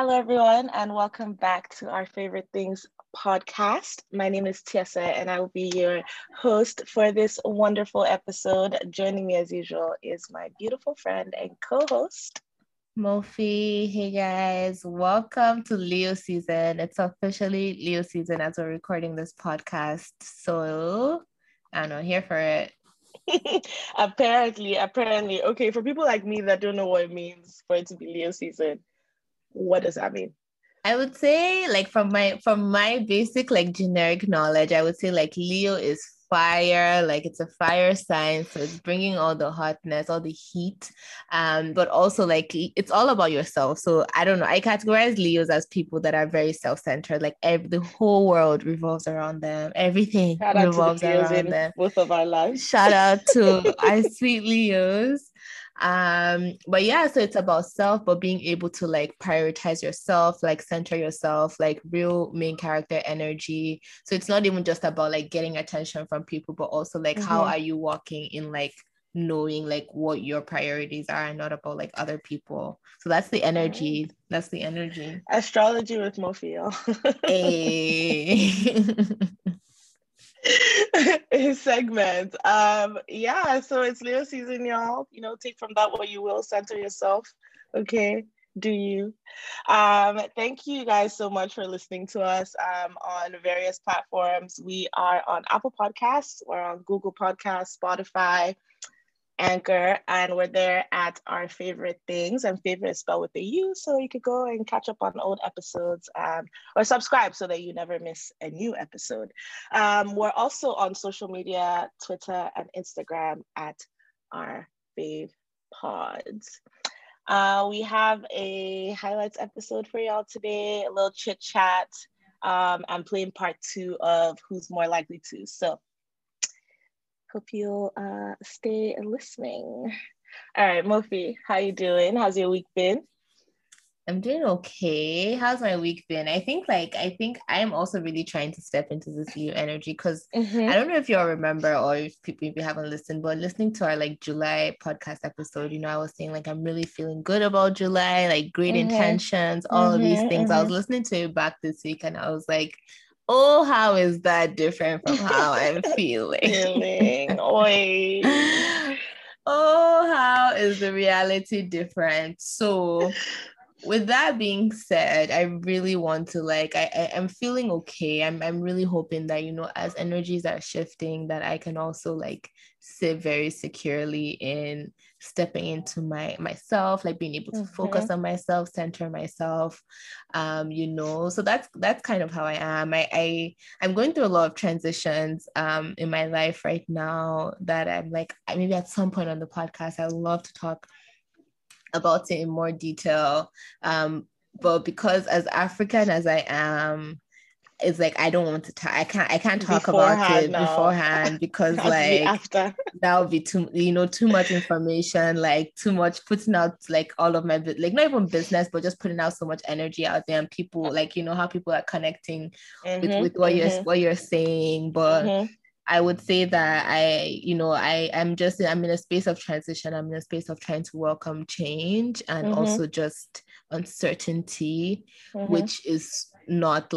Hello, everyone, and welcome back to our Favorite Things podcast. My name is Tiesa, and I will be your host for this wonderful episode. Joining me, as usual, is my beautiful friend and co host, Mofi. Hey guys, welcome to Leo season. It's officially Leo season as we're recording this podcast. So, I don't know, here for it. apparently. Okay, for people like me that don't know what it means for it to be Leo season, what does that mean? I would say, like from my basic like generic knowledge, I would say like Leo is fire, like it's a fire sign, so it's bringing all the hotness, all the heat, but also like it's all about yourself. So I don't know, I categorize Leos as people that are very self-centered, like the whole world revolves around them, everything Shout out to the revolves Leos around in them. both of our lives. Shout out to our sweet Leos. But yeah, so it's about self, but being able to like prioritize yourself, like center yourself, like real main character energy. So it's not even just about like getting attention from people, but also like how are you walking in like knowing like what your priorities are and not about like other people. So that's the energy. That's the energy. Astrology with Mofio. Hey. His segment. Yeah, so it's Leo season, y'all. Take from that what you will, center yourself. Okay. Do you? Thank you guys so much for listening to us on various platforms. We are on Apple Podcasts, we're on Google Podcasts, Spotify, Anchor, and we're there at our favorite things, and favorite is spelled with a U, so you could go and catch up on old episodes or subscribe so that you never miss a new episode. We're also on social media, Twitter and Instagram at our fave pods. We have a highlights episode for y'all today, a little chit chat. I'm playing part 2 of Who's More Likely To. So hope you'll stay listening. All right, Mofi, how you doing? How's your week been? I'm doing okay. How's my week been? I think I'm also really trying to step into this new energy because I don't know if you all remember or if people maybe haven't listened, but listening to our like July podcast episode, I was saying like I'm really feeling good about July, like great intentions, all of these things. I was listening to it back this week and I was like, oh, how is that different from how I'm feeling? Oi. Oh, how is the reality different? So with that being said, I really want to like I'm feeling okay. I'm really hoping that as energies are shifting, that I can also like sit very securely in stepping into myself, like being able to focus on myself, center myself. So that's kind of how I am. I'm going through a lot of transitions in my life right now that I'm like, maybe at some point on the podcast I would love to talk about it in more detail. But because as African as I am, it's like I don't want to talk. I can't talk about it beforehand because like after that would be too much information, like too much putting out like all of my like not even business, but just putting out so much energy out there, and people like how people are connecting with what you're saying, but. I would say that I'm in a space of transition. I'm in a space of trying to welcome change and also just uncertainty, which is not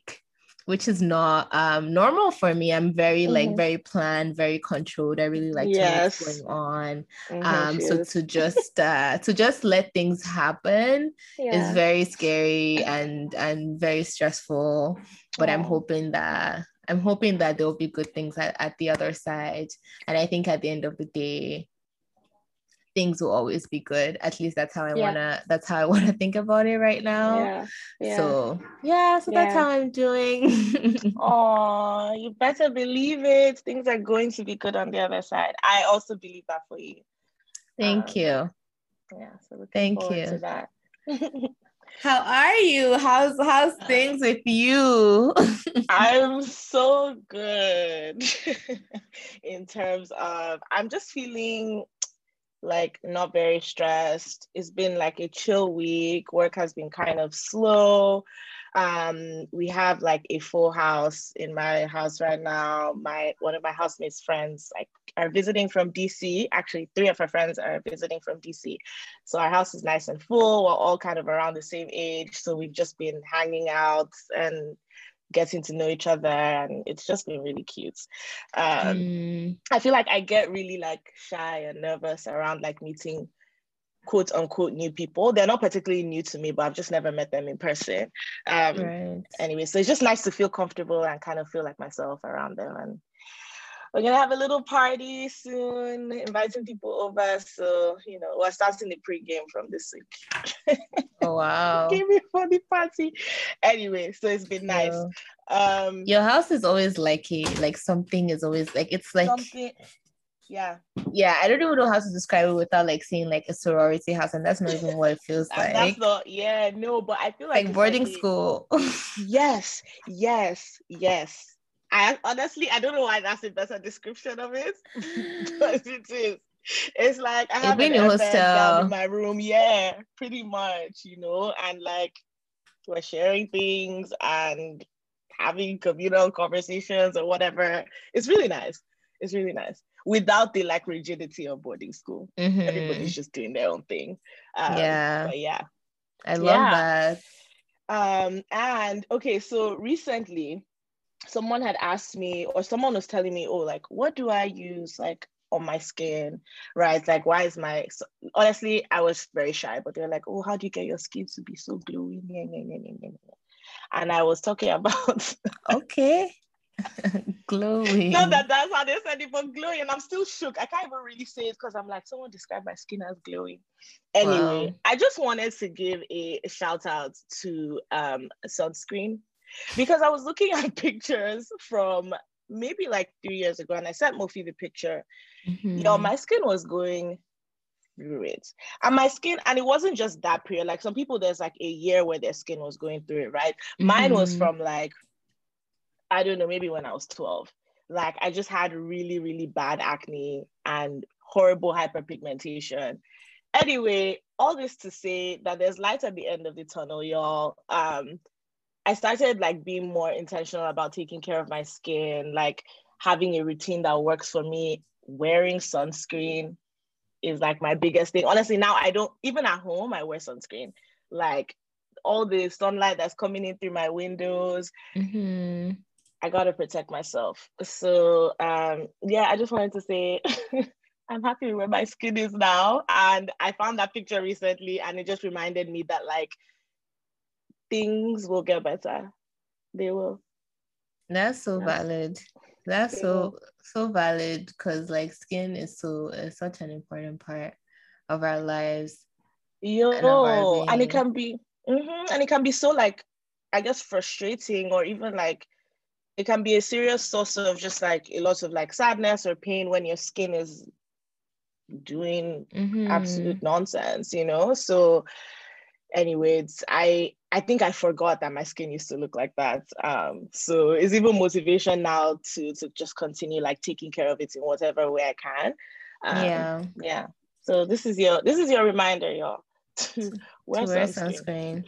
normal for me. I'm very like very planned, very controlled. I really like to know what's going on. So to just let things happen is very scary and very stressful. But I'm hoping that there'll be good things at the other side. And I think at the end of the day, things will always be good. At least that's how I wanna think about it right now. So that's how I'm doing. Oh, you better believe it. Things are going to be good on the other side. I also believe that for you. Thank you. Yeah, so looking forward to that. How are you? How's things with you? I'm so good in terms of I'm just feeling like not very stressed. It's been like a chill week. Work has been kind of slow. We have like a full house in my house right now. One of my housemates' friends like are visiting from DC. Actually, three of her friends are visiting from DC. So our house is nice and full. We're all kind of around the same age. So we've just been hanging out and getting to know each other, and it's just been really cute. I feel like I get really like shy and nervous around like meeting quote unquote new people. They're not particularly new to me, but I've just never met them in person. Right. Anyway, so it's just nice to feel comfortable and kind of feel like myself around them. And we're gonna have a little party soon, inviting people over. So, you know, we're starting the pregame from this week. Oh wow. Give me for the party. Anyway, so it's been nice. Your house is always like something is always like, it's like something. Yeah. I don't even know how to describe it without like saying like a sorority house, and that's not even what it feels And like. that's not, no, but I feel like boarding school. Yes. I honestly, I don't know why that's a better description of it, but it is. It's like I have an bed down in my room, pretty much, you know, and like we're sharing things and having communal conversations or whatever. It's really nice. Without the like rigidity of boarding school. Everybody's just doing their own thing. But yeah. I love that. And okay, so recently someone had asked me, or someone was telling me, oh, like, what do I use like on my skin, right? Like, why is my, honestly, I was very shy, but they're like, oh, how do you get your skin to be so glowy? And I was talking about okay. Glowing. No, that's how they said it, but glowing. And I'm still shook. I can't even really say it because I'm like, someone described my skin as glowing. Anyway, wow. I just wanted to give a shout out to sunscreen, because I was looking at pictures from maybe like 3 years ago, and I sent Mofi the picture. My skin was going through it. And my skin, and it wasn't just that period. Like some people, there's like a year where their skin was going through it, right? Mine was from like, I don't know, maybe when I was 12. Like I just had really, really bad acne and horrible hyperpigmentation. Anyway, all this to say that there's light at the end of the tunnel, y'all. I started like being more intentional about taking care of my skin, like having a routine that works for me. Wearing sunscreen is like my biggest thing. Honestly, now I don't, even at home, I wear sunscreen. Like all the sunlight that's coming in through my windows, I gotta protect myself. So I just wanted to say I'm happy with where my skin is now. And I found that picture recently and it just reminded me that like things will get better. They will. That's so valid. That's so valid, because like skin is such an important part of our lives. And it can be and it can be so like, I guess, frustrating, or even like it can be a serious source of just like a lot of like sadness or pain when your skin is doing absolute nonsense, you know? So anyways, I think I forgot that my skin used to look like that. So it's even motivation now to just continue like taking care of it in whatever way I can. So this is your reminder, y'all, to wear sunscreen.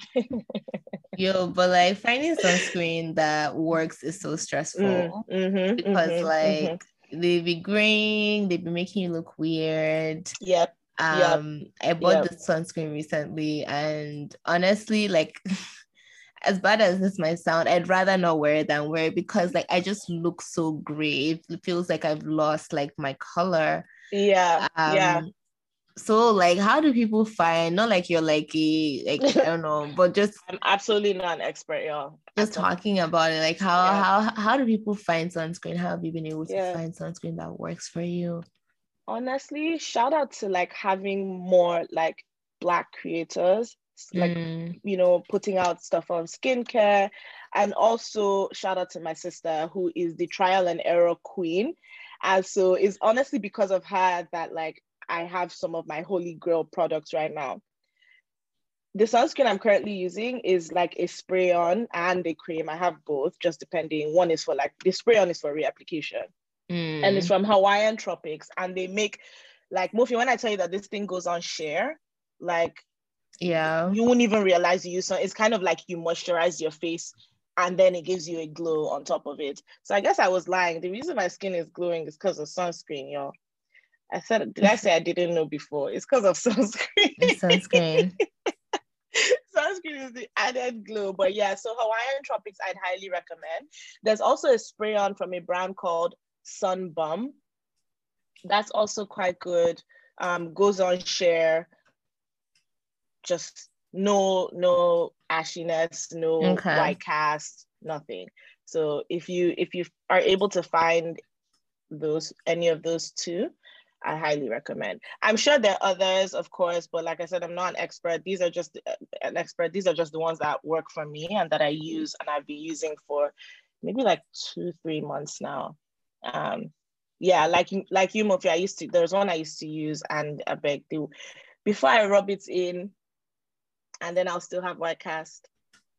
But like finding sunscreen that works is so stressful because like they be graying, they be making you look weird. I bought this sunscreen recently, and honestly, like as bad as this might sound, I'd rather not wear it than wear it, because like I just look so gray. It feels like I've lost like my color. So like, how do people find, not like you're like I don't know, but just I'm absolutely not an expert, y'all. Just talking about it, like how do people find sunscreen? How have you been able to find sunscreen that works for you? Honestly, shout out to like having more like Black creators, like you know, putting out stuff on skincare. And also shout out to my sister, who is the trial and error queen. And so it's honestly because of her that like I have some of my holy grail products right now. The sunscreen I'm currently using is like a spray on and a cream. I have both, just depending. One is for like, the spray on is for reapplication. And it's from Hawaiian Tropics. And they make, like, Mofi, when I tell you that this thing goes on sheer, like, you won't even realize you use it. It's kind of like you moisturize your face and then it gives you a glow on top of it. So I guess I was lying. The reason my skin is glowing is because of sunscreen, y'all. Did I say I didn't know before? It's because of sunscreen. Sunscreen. Sunscreen is the added glow. But yeah, so Hawaiian Tropics, I'd highly recommend. There's also a spray on from a brand called Sun Bum. That's also quite good. Goes on share. Just no ashiness, no white cast, nothing. So if you are able to find any of those two, I highly recommend. I'm sure there are others, of course, but like I said, I'm not an expert. These are just These are just the ones that work for me and that I use, and I've been using for maybe like 2-3 months now. Yeah, like you, Mofi, there's one I used to use, and I beg you, before I rub it in, and then I'll still have white cast.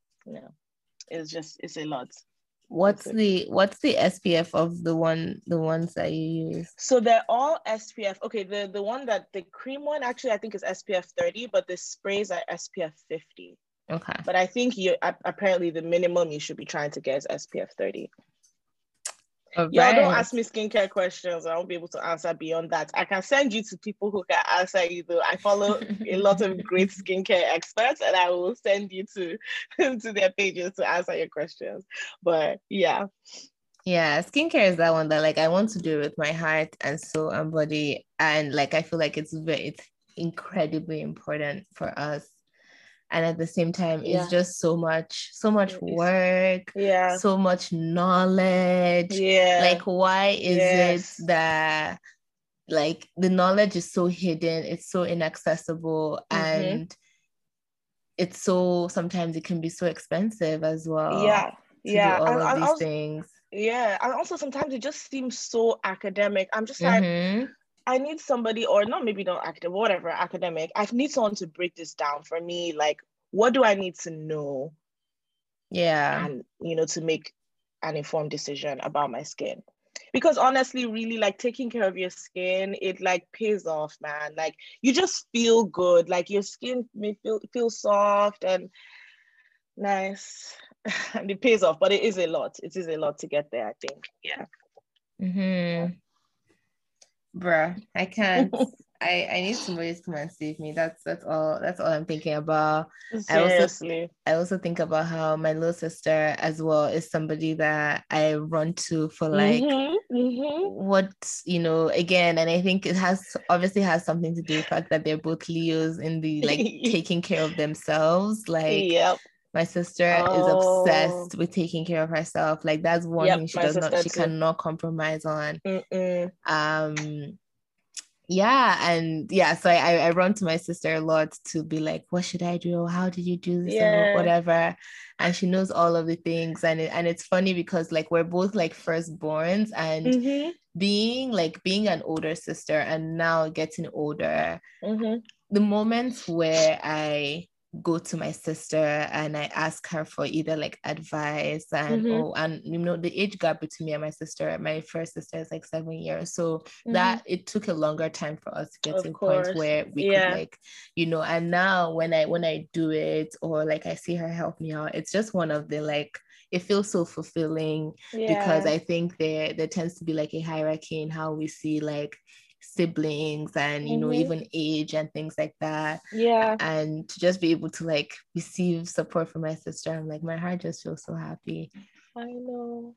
It's a lot. What's the SPF of the ones that you use? So they're all SPF. Okay, the one the cream one actually I think is SPF 30, but the sprays are SPF 50. Okay. But I think apparently the minimum you should be trying to get is SPF 30. Y'all don't ask me skincare questions. I won't be able to answer beyond that. I can send you to people who can answer you though. I follow a lot of great skincare experts, and I will send you to their pages to answer your questions. But yeah. Yeah, skincare is that one that like I want to do it with my heart and soul and body. And like I feel like it's incredibly important for us. And at the same time, it's just so much work, so much knowledge. Like, why is it that like the knowledge is so hidden, it's so inaccessible, and it's so, sometimes it can be so expensive as well. To do all of these things. Yeah, and also sometimes it just seems so academic. I'm just like, I need somebody, or not academic, whatever, academic. I need someone to break this down for me. Like, what do I need to know? Yeah. And, to make an informed decision about my skin. Because honestly, really, like, taking care of your skin, it like pays off, man. Like, you just feel good. Like, your skin may feel soft and nice. And it pays off, but it is a lot. It is a lot to get there, I think. Yeah. Bruh, I can't. I need somebody to come and save me. That's all I'm thinking about. Seriously. I also think about how my little sister as well is somebody that I run to for like what, again, and I think it obviously has something to do with the fact that they're both Leos in the like taking care of themselves. Like my sister is obsessed with taking care of herself. Like that's one thing she cannot compromise on. So I run to my sister a lot to be like, what should I do? How did you do this? Or whatever. And she knows all of the things. And it's funny because like we're both like firstborns, and being an older sister and now getting older, the moments where I go to my sister and I ask her for either like advice and the age gap between me and my first sister is like 7 years, so that it took a longer time for us to get to a point where we could like and now when I do it, or like I see her help me out, it's just one of the like, it feels so fulfilling because I think there tends to be like a hierarchy in how we see like siblings and even age and things like that. And to just be able to like receive support from my sister, I'm like, my heart just feels so happy. I know.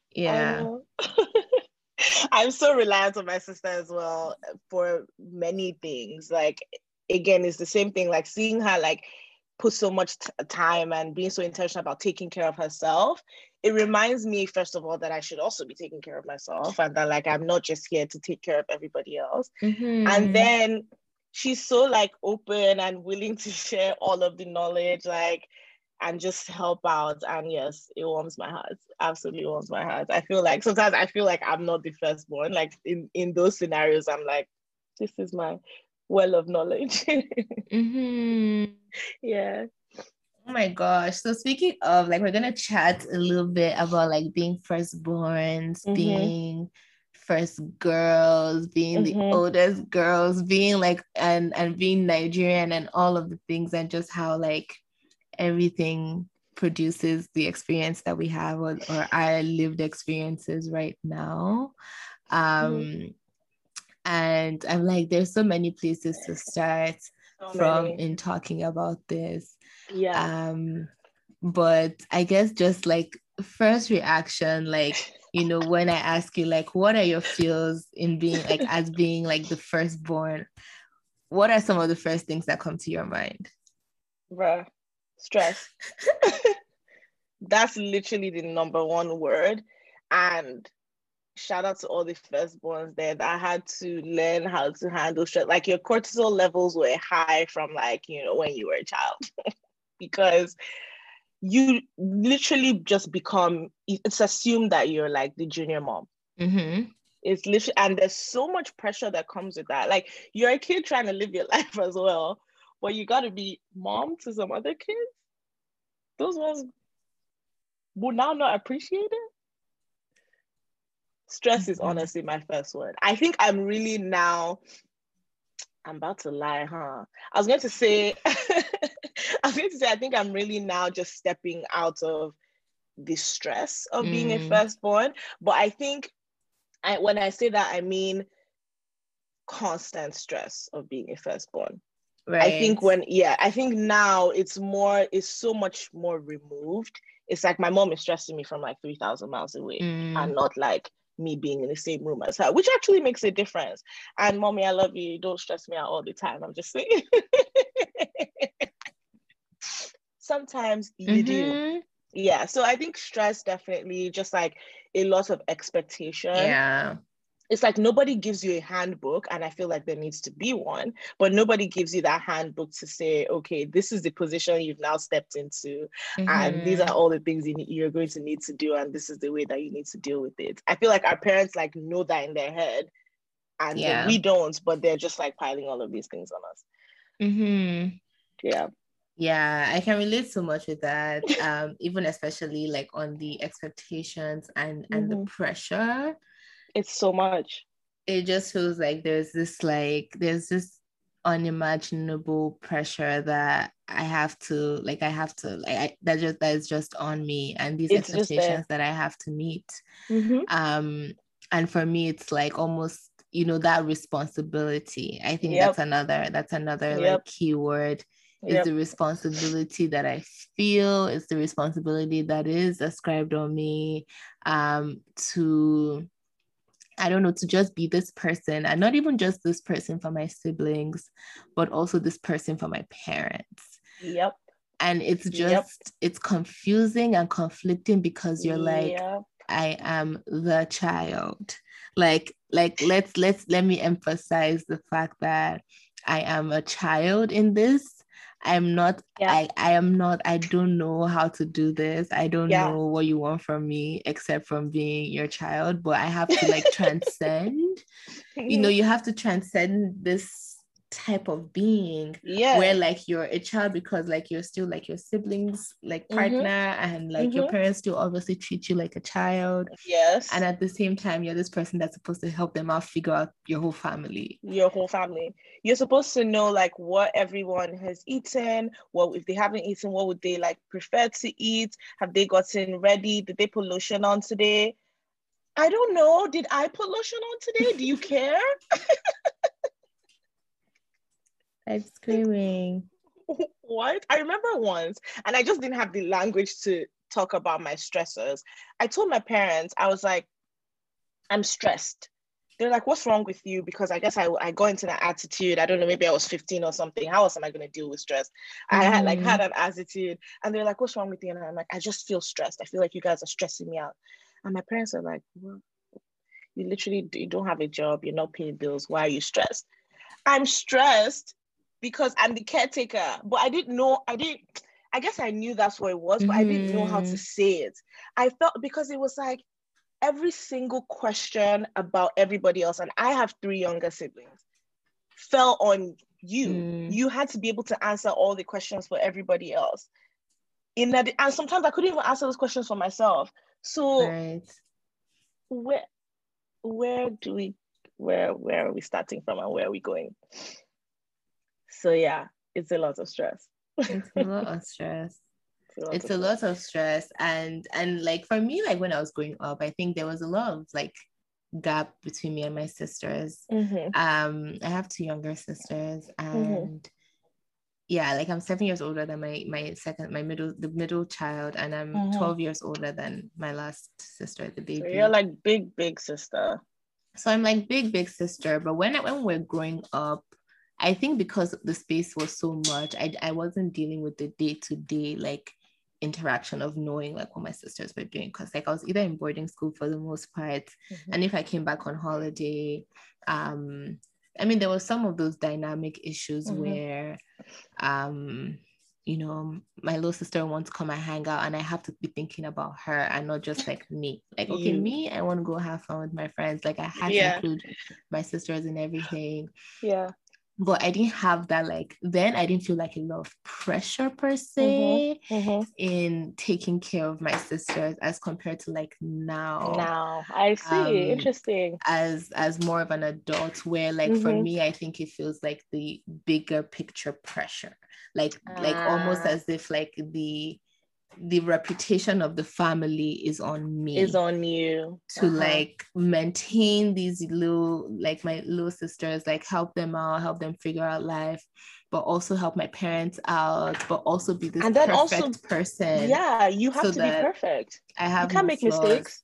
I'm so reliant on my sister as well for many things. Like, again, it's the same thing, like seeing her like put so much time and being so intentional about taking care of herself. It reminds me, first of all, that I should also be taking care of myself, and that like I'm not just here to take care of everybody else. And then she's so like open and willing to share all of the knowledge, like, and just help out. And yes, it warms my heart. Absolutely warms my heart. Sometimes I feel like I'm not the firstborn. Like in those scenarios, I'm like, this is my well of knowledge. Yeah. Oh my gosh. So speaking of, like, we're gonna chat a little bit about like being firstborns, being first girls, being the oldest girls, being like and being Nigerian and all of the things, and just how like everything produces the experience that we have, or our lived experiences right now. And I'm like, there's so many places to start So from many. in talking about this. Yeah. But I guess just like first reaction, like, when I ask you, like, what are your feels in being like, as being like the firstborn, what are some of the first things that come to your mind? Bruh, stress. That's literally the number one word. And shout out to all the firstborns there that had to learn how to handle stress. Like your cortisol levels were high from like, when you were a child. Because you literally just become, it's assumed that you're like the junior mom. It's literally, and there's so much pressure that comes with that. Like you're a kid trying to live your life as well, but you got to be mom to some other kids. Those ones will now not appreciate it. Stress is honestly my first word. I think I'm really now, I'm about to lie, huh? I was going to say, I think I'm really now just stepping out of the stress of being a firstborn. But I think when I say that, I mean constant stress of being a firstborn. Right. I think now it's so much more removed. It's like my mom is stressing me from like 3,000 miles away and not like me being in the same room as her, which actually makes a difference. And mommy, I love you. Don't stress me out all the time. I'm just saying. Sometimes you do. Yeah. So I think stress definitely, just like a lot of expectation. Yeah. It's like nobody gives you a handbook, and I feel like there needs to be one, but nobody gives you that handbook to say, okay, this is the position you've now stepped into, and these are all the things you're going to need to do, and this is the way that you need to deal with it. I feel like our parents like know that in their head, and then we don't, but they're just like piling all of these things on us. Yeah. Yeah, I can relate so much with that. Even especially like on the expectations and the pressure. It's so much. It just feels like there's this unimaginable pressure that that is just on me, and these expectations that I have to meet. And for me, it's like almost, that responsibility. I think that's another like keyword. Is the responsibility that I feel, it's the responsibility that is ascribed on me, to, I don't know, to just be this person, and not even just this person for my siblings, but also this person for my parents. And it's just, it's confusing and conflicting because you're like, I am the child. Like let me emphasize the fact that I am a child in this. I'm not, I am not, I don't know how to do this. I don't know what you want from me except from being your child, but I have to like transcend, you have to transcend this type of being where like you're a child because like you're still like your siblings like partner, and like your parents still obviously treat you like a child, and at the same time you're this person that's supposed to help them out figure out your whole family. You're supposed to know like what everyone has eaten, what if they haven't eaten, what would they like prefer to eat, have they gotten ready, did they put lotion on today, I don't know, did I put lotion on today, do you care? I'm screaming. What? I remember once, and I just didn't have the language to talk about my stressors. I told my parents, I was like, I'm stressed. They're like, what's wrong with you? Because I guess I got into that attitude. I don't know, maybe I was 15 or something. How else am I going to deal with stress? I had an attitude, and they're like, what's wrong with you? And I'm like, I just feel stressed. I feel like you guys are stressing me out. And my parents are like, well, you don't have a job. You're not paying bills. Why are you stressed? I'm stressed because I'm the caretaker. But I guess I knew that's what it was, but I didn't know how to say it. I felt, because it was like every single question about everybody else, and I have 3 younger siblings, fell on you. You had to be able to answer all the questions for everybody else. And sometimes I couldn't even answer those questions for myself. So where are we starting from, and where are we going? So yeah, it's a lot of stress. It's a lot of stress. It's a lot of stress. And like for me, like when I was growing up, I think there was a lot of like gap between me and my sisters. I have two younger sisters, and yeah, like I'm 7 years older than my middle child, and I'm 12 years older than my last sister, the baby. So you're like big sister. So I'm like big sister. But when we're growing up, I think because the space was so much, I wasn't dealing with the day-to-day like interaction of knowing like what my sisters were doing, because like I was either in boarding school for the most part, and if I came back on holiday, I mean there was some of those dynamic issues where you know, my little sister wants to come and hang out, and I have to be thinking about her and not just like me. Like, okay, me, I want to go have fun with my friends. Like I had to include my sisters in everything. Yeah. But I didn't have that, like, then I didn't feel like a lot of pressure per se in taking care of my sisters as compared to like now. I see. Interesting. As more of an adult, where like for me, I think it feels like the bigger picture pressure, like almost as if like the reputation of the family is on me, is on you to like maintain these little, like my little sisters, like help them out, help them figure out life, but also help my parents out, but also be this perfect person. Yeah, you have to be perfect. I have you can't make flaws. Mistakes.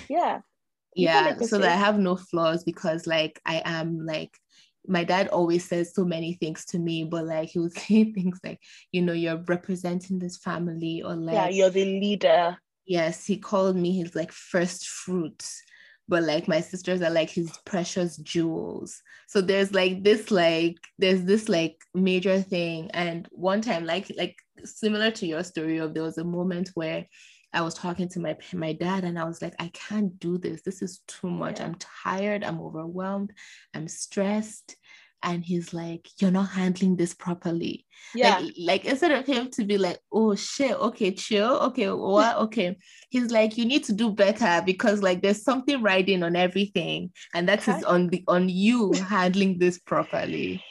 So that I have no flaws, because like I am like, my dad always says so many things to me, but like he would say things like, you know, you're representing this family, or like, you're the leader. Yes, he called me his like first fruits, but like my sisters are like his precious jewels. So there's this major thing. And one time, like similar to your story, of there was a moment where I was talking to my dad, and I was like, I can't do this. This is too much. I'm tired. I'm overwhelmed. I'm stressed. And he's like, you're not handling this properly. Like instead of him to be like, oh shit, okay, chill, okay, what, okay. He's like, you need to do better, because like there's something riding on everything, and that is on you handling this properly.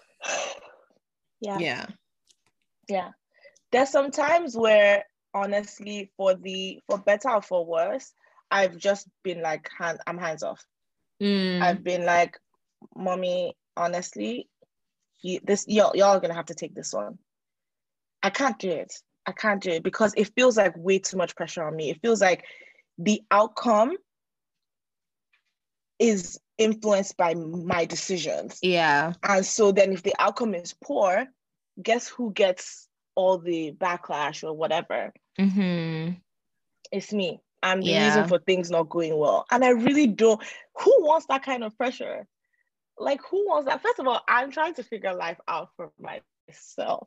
Yeah. There's some times where, honestly, for better or for worse, I've just been like, I'm hands off. I've been like, mommy, honestly, y'all are gonna have to take this one. I can't do it because it feels like way too much pressure on me. It feels like the outcome is influenced by my decisions. Yeah. And so then if the outcome is poor, guess who gets all the backlash or whatever? It's me. I'm the reason for things not going well. And I really don't. Who wants that kind of pressure? Like, who wants that? First of all, I'm trying to figure life out for myself.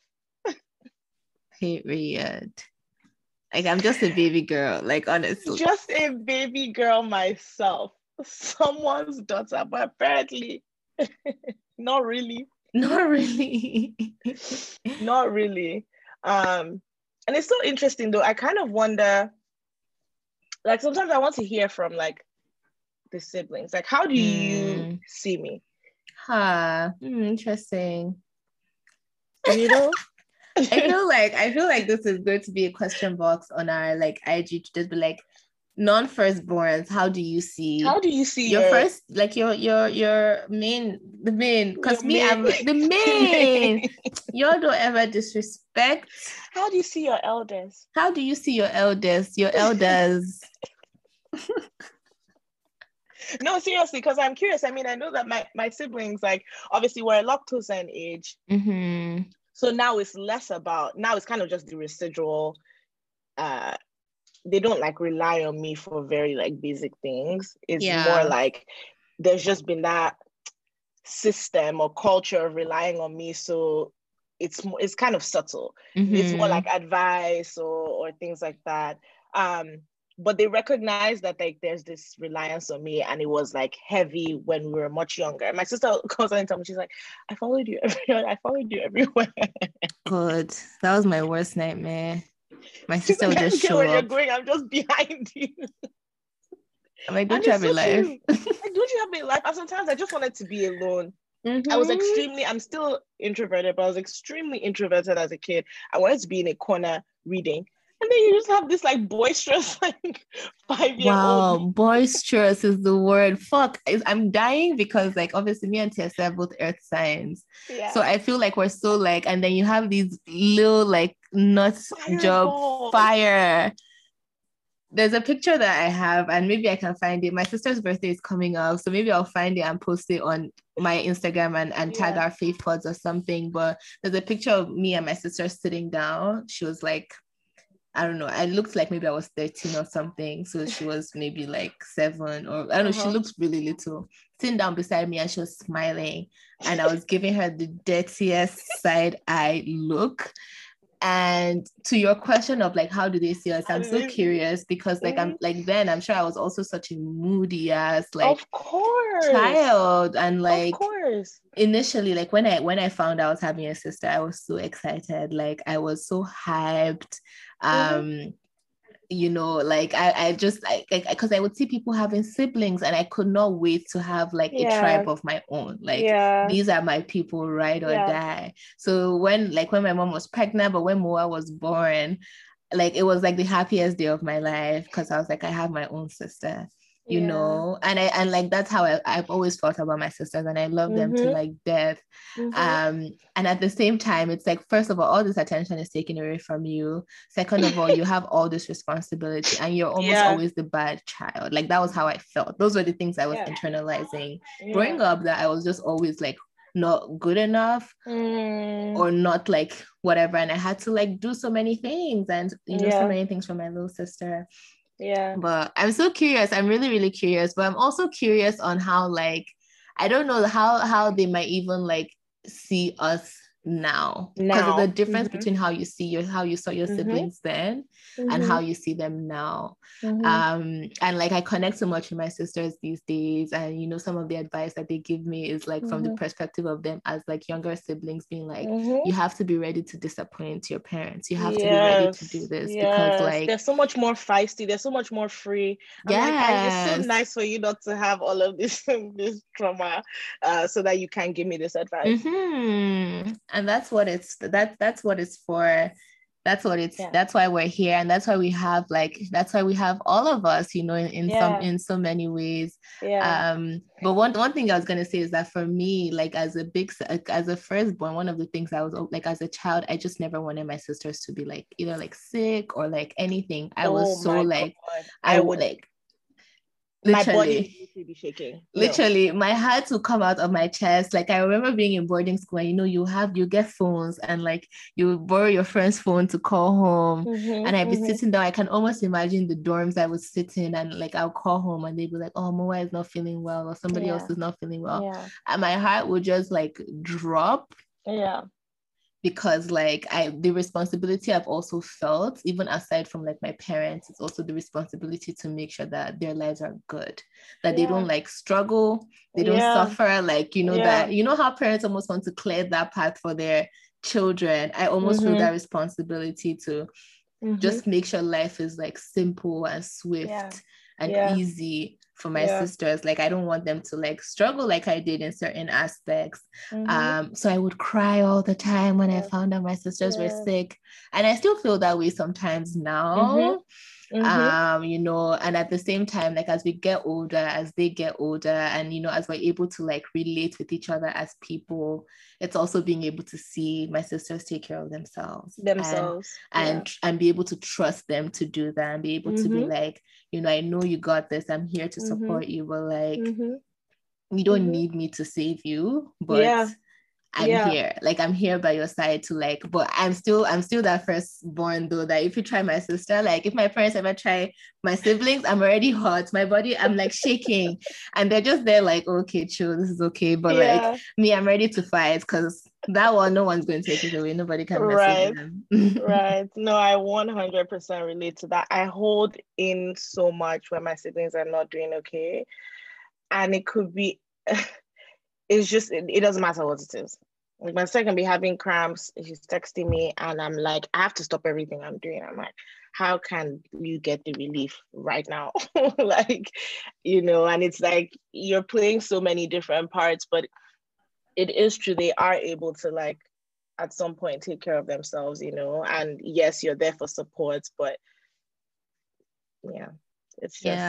Period. Like, I'm just a baby girl, like, honestly. Just a baby girl myself. Someone's daughter, but apparently not really. Not really. Not really. And it's so interesting though. I kind of wonder, like sometimes I want to hear from like the siblings. Like, how do you see me? Interesting. You know? I feel like this is going to be a question box on our like IG to just be like, non-firstborns, how do you see your first, like your main, the main, because me, I'm the main. Y'all don't ever disrespect. How do you see your elders? Your elders? No, seriously, because I'm curious. I mean, I know that my siblings, like, obviously we're lactose and age. So now it's kind of just the residual. They don't like rely on me for very like basic things. It's more like there's just been that system or culture of relying on me. So it's kind of subtle. It's more like advice or things like that. But they recognize that like there's this reliance on me, and it was like heavy when we were much younger. My sister calls on time, she's like, I followed you everywhere. God, that was my worst nightmare. My sister would just show where up. You're going, I'm just behind you. I'm like, don't you have a life? Like, don't you have a life? And sometimes I just wanted to be alone. I'm still introverted, but I was extremely introverted as a kid. I wanted to be in a corner reading. And then you just have this like boisterous like 5-year-old. Wow, boisterous is the word. Fuck, I'm dying because like obviously me and Tessa are both earth signs. So Yeah. I feel like we're so like, and then you have these little like nuts job Fireball. fire. There's a picture that I have, and maybe I can find it. My sister's birthday is coming up, so maybe I'll find it and post it on my Instagram and tag our faith pods or something. But there's a picture of me and my sister sitting down. She was like, I don't know, I looked like maybe I was 13 or something. So she was maybe like 7, or I don't know, she looked really little, sitting down beside me, and she was smiling. And I was giving her the dirtiest side eye look. And to your question of like, how do they see us? I'm so curious because like I'm like then I'm sure I was also such a moody ass like of course child. And like of course initially, like when I found out I was having a sister, I was so excited. Like I was so hyped. You know, like I just because I would see people having siblings and I could not wait to have like a tribe of my own. Like these are my people, ride or die. So when my mom was pregnant, but when Moa was born, like it was like the happiest day of my life because I was like, I have my own sister, you know, and like that's how I've always felt about my sisters, and I love them to like death. And at the same time, it's like, first of all this attention is taken away from you. Second of all, you have all this responsibility and you're almost always the bad child. Like that was how I felt. Those were the things I was internalizing growing up, that I was just always like not good enough or not like whatever, and I had to like do so many things, and you know, so many things for my little sister. But I'm so curious. I'm really, really curious. But I'm also curious on how, like, I don't know how they might even like see us now, because of the difference between how you saw your siblings then and how you see them now. And like I connect so much with my sisters these days, and you know, some of the advice that they give me is like from the perspective of them as like younger siblings, being like, you have to be ready to disappoint your parents, you have to be ready to do this because like they're so much more feisty, they're so much more free. I'm like, it's so nice for you not to have all of this this trauma, so that you can give me this advice. And that's what it's for. That's why we're here, and that's why we have all of us, you know, in so many ways. But one thing I was gonna say is that for me, like as a firstborn, one of the things I was like, as a child, I just never wanted my sisters to be like either like sick or like anything. I was so like God. I would like literally, my body would be shaking. Literally, my heart would come out of my chest. Like I remember being in boarding school, and you know, you get phones, and like you borrow your friend's phone to call home. And I'd be sitting down. I can almost imagine the dorms I was sitting, and like I'll call home, and they'd be like, "Oh, Moa is not feeling well, or somebody else is not feeling well," and my heart would just like drop. Because like the responsibility I've also felt, even aside from like my parents, it's also the responsibility to make sure that their lives are good, that they don't like struggle, they don't suffer, like, you know, that, you know how parents almost want to clear that path for their children. I almost feel that responsibility to just make sure life is like simple and swift and easy for my sisters. Like I don't want them to like struggle like I did in certain aspects. So I would cry all the time when I found out my sisters were sick, and I still feel that way sometimes now. You know, and at the same time, like as we get older, as they get older, and you know, as we're able to like relate with each other as people, it's also being able to see my sisters take care of themselves and be able to trust them to do that, and be able to be like, you know, I know you got this, I'm here to support you, but like you don't need me to save you, but I'm here. Like I'm here by your side to like, but I'm still that firstborn though, that if you try my sister, like if my parents ever try my siblings, I'm already hot. My body, I'm like shaking. And they're just there like, okay, chill, this is okay. But like me, I'm ready to fight, because that one, no one's going to take it away. Nobody can mess with them. Right. No, I 100% relate to that. I hold in so much when my siblings are not doing okay. And it could be it's just, it doesn't matter what it is. Like my sister can be having cramps, she's texting me, and I'm like, I have to stop everything I'm doing. I'm like, how can you get the relief right now? Like, you know, and it's like you're playing so many different parts, but it is true, they are able to like at some point take care of themselves, and yes, you're there for support, but yeah, it's just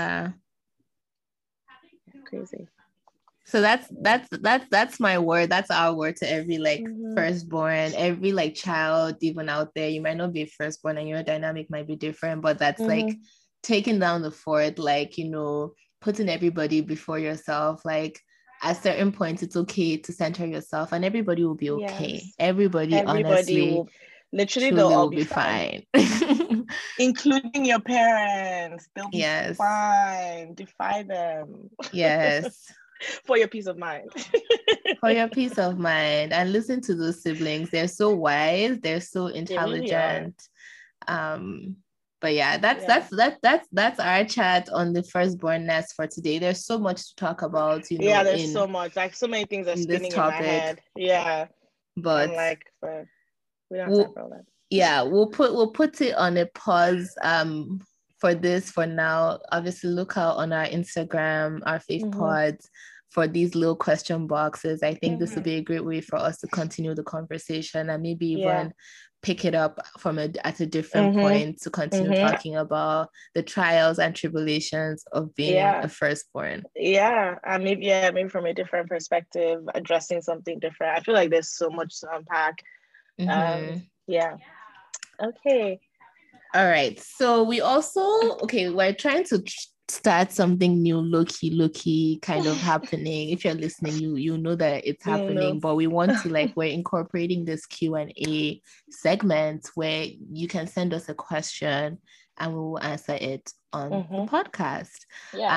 crazy. So that's my word. That's our word to every firstborn, every child even out there. You might not be a firstborn and your dynamic might be different, but that's taking down the fort, putting everybody before yourself. At certain points, it's okay to center yourself and everybody will be okay. Yes. Everybody honestly will literally they'll all be fine. Including your parents. They'll be fine. Defy them. Yes. For your peace of mind. For your peace of mind. And listen to those siblings. They're so wise. They're so intelligent. But yeah, that's our chat on the firstbornness for today. There's so much to talk about, there's so much, so many things are spinning in my head. Yeah. But we don't have time for all that. Yeah, we'll put it on a pause for now. Obviously, look out on our Instagram, our Faith Pods, for these little question boxes. I think this will be a great way for us to continue the conversation and maybe even pick it up at a different point to continue talking about the trials and tribulations of being a firstborn. Yeah, and maybe from a different perspective, addressing something different. I feel like there's so much to unpack. Yeah. Okay. All right. So we're trying to start something new, low-key kind of happening. If you're listening, you know that it's happening, but we want to we're incorporating this Q&A segment where you can send us a question and we will answer it on the podcast.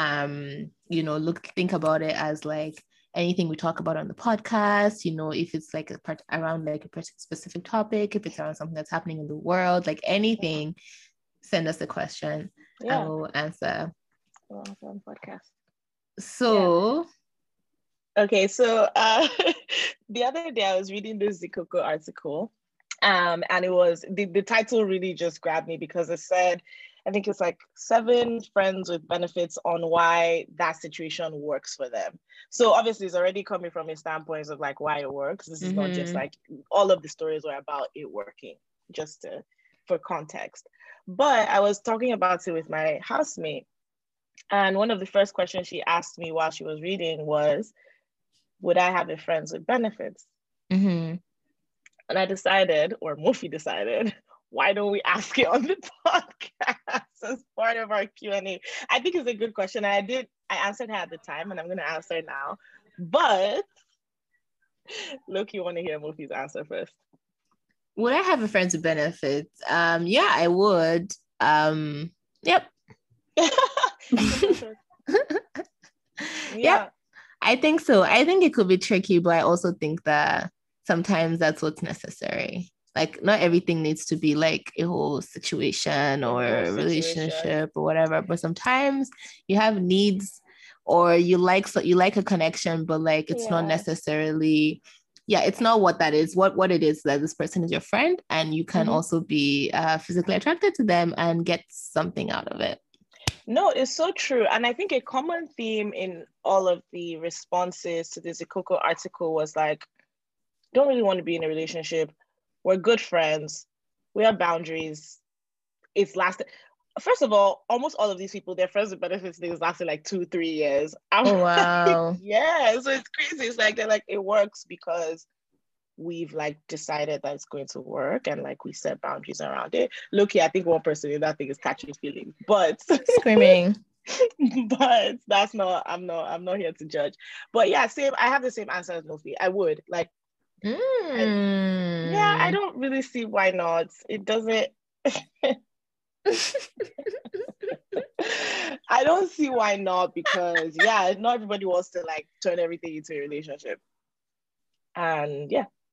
Think about it as anything we talk about on the podcast, if it's around a specific topic, if it's around something that's happening in the world, anything, send us a question and we'll answer. We'll answer on the podcast. So, okay, so the other day I was reading this Zikoko article, and it was the title really just grabbed me because it said, I think it's 7 friends with benefits on why that situation works for them. So obviously it's already coming from a standpoint of why it works. This is not just all of the stories were about it working, just for context. But I was talking about it with my housemate, and one of the first questions she asked me while she was reading was, would I have a friends with benefits? And I decided, or Mufi decided, why don't we ask it on the podcast as part of our Q&A? I think it's a good question. I answered her at the time, and I'm going to answer it now. But, look, you want to hear Mufi's answer first? Would I have a friends with benefits? Yeah, I would. Yep. Yep. I think so. I think it could be tricky, but I also think that sometimes that's what's necessary. Not everything needs to be a whole situation or a relationship or whatever, but sometimes you have needs or you like a connection, but it's not necessarily, it's not what that is. What it is that this person is your friend, and you can also be physically attracted to them and get something out of it. No, it's so true. And I think a common theme in all of the responses to the Zikoko article was don't really want to be in a relationship. We're good friends. We have boundaries. It's lasted. First of all, almost all of these people, their friends with benefits things lasted 2-3 years. Oh, wow. Yeah. So it's crazy. It's they're it works because we've decided that it's going to work and we set boundaries around it. Look here, I think one person in that thing is catching feelings, but screaming. But that's not. I'm not here to judge. But yeah, same. I have the same answer as Mufi. I would I don't really see why not. It doesn't. I don't see why not, because not everybody wants to turn everything into a relationship. And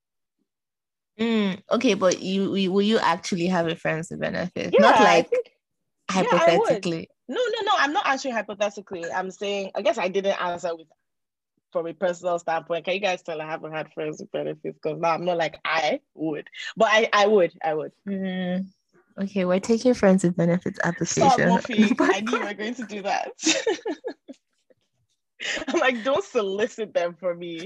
okay, but will you actually have a friends with benefits? Not hypothetically. No, I'm not answering hypothetically. I'm saying, I guess I didn't answer from a personal standpoint. Can you guys tell I haven't had friends with benefits? Because now I'm not I would, but I would. Okay, we're taking friends with benefits application. Stop, Mufi. I knew you were going to do that. I'm don't solicit them for me.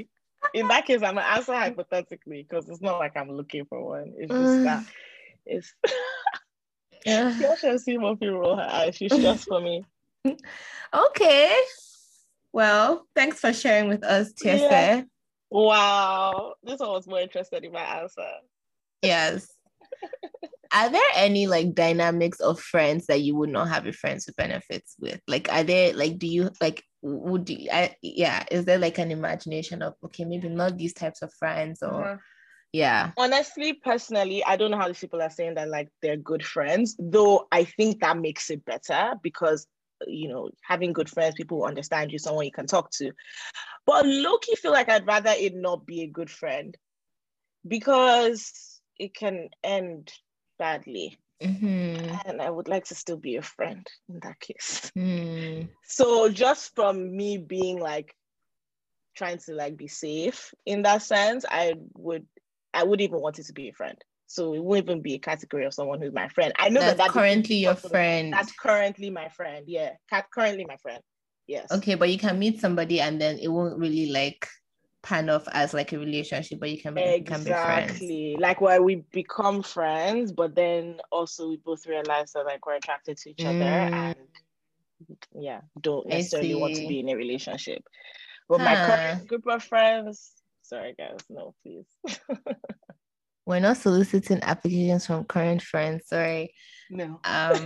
In that case, I'm gonna answer hypothetically because it's not like I'm looking for one. It's just that it's y'all should see more people roll her eyes. She's just for me. Okay. Well, thanks for sharing with us, Tiese. Yeah. Wow. This one was more interested in my answer. Yes. Are there any like dynamics of friends that you would not have a friends with benefits with? Like, are there like, do you like, would you, is there like an imagination of, okay, maybe not these types of friends or, yeah. Honestly, personally, I don't know how these people are saying that like they're good friends, though I think that makes it better because, having good friends, people who understand you, someone you can talk to. But low-key feel like I'd rather it not be a good friend because it can end badly. And I would like to still be a friend in that case. So just from me being like trying to like be safe in that sense, I would even want it to be a friend. So it wouldn't even be a category of someone who's my friend. I know that's currently your friend. That's currently my friend. Yeah, currently my friend. Yes. Okay, but you can meet somebody and then it won't really like pan off as like a relationship, but you can be friends. Exactly. Like where we become friends, but then also we both realize that like we're attracted to each other and don't necessarily want to be in a relationship. But my current group of friends, sorry guys, no, please. We're not soliciting applications from current friends, sorry. No.